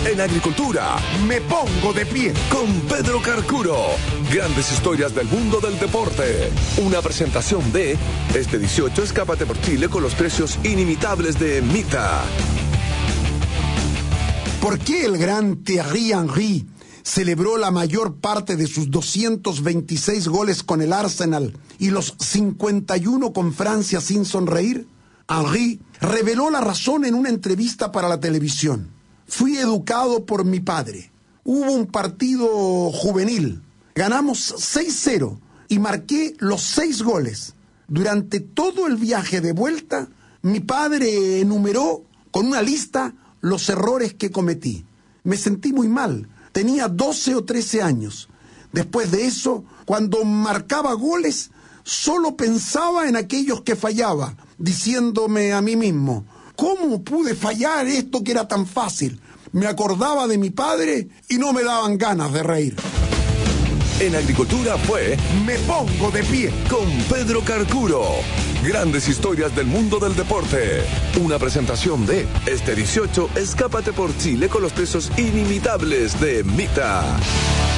En agricultura, me pongo de pie con Pedro Carcuro. Grandes historias del mundo del deporte. Una presentación de este 18, escápate por Chile con los precios inimitables de Mita. ¿Por qué el gran Thierry Henry celebró la mayor parte de sus 226 goles con el Arsenal y los 51 con Francia sin sonreír? Henry reveló la razón en una entrevista para la televisión. Fui educado por mi padre. Hubo un partido juvenil. Ganamos 6-0 y marqué los 6 goles. Durante todo el viaje de vuelta, mi padre enumeró con una lista los errores que cometí. Me sentí muy mal. Tenía 12 o 13 años. Después de eso, cuando marcaba goles, solo pensaba en aquellos que fallaba, diciéndome a mí mismo, ¿cómo pude fallar esto que era tan fácil? Me acordaba de mi padre y no me daban ganas de reír. En agricultura fue Me Pongo de Pie con Pedro Carcuro. Grandes historias del mundo del deporte. Una presentación de este 18, escápate por Chile con los precios inimitables de Mita.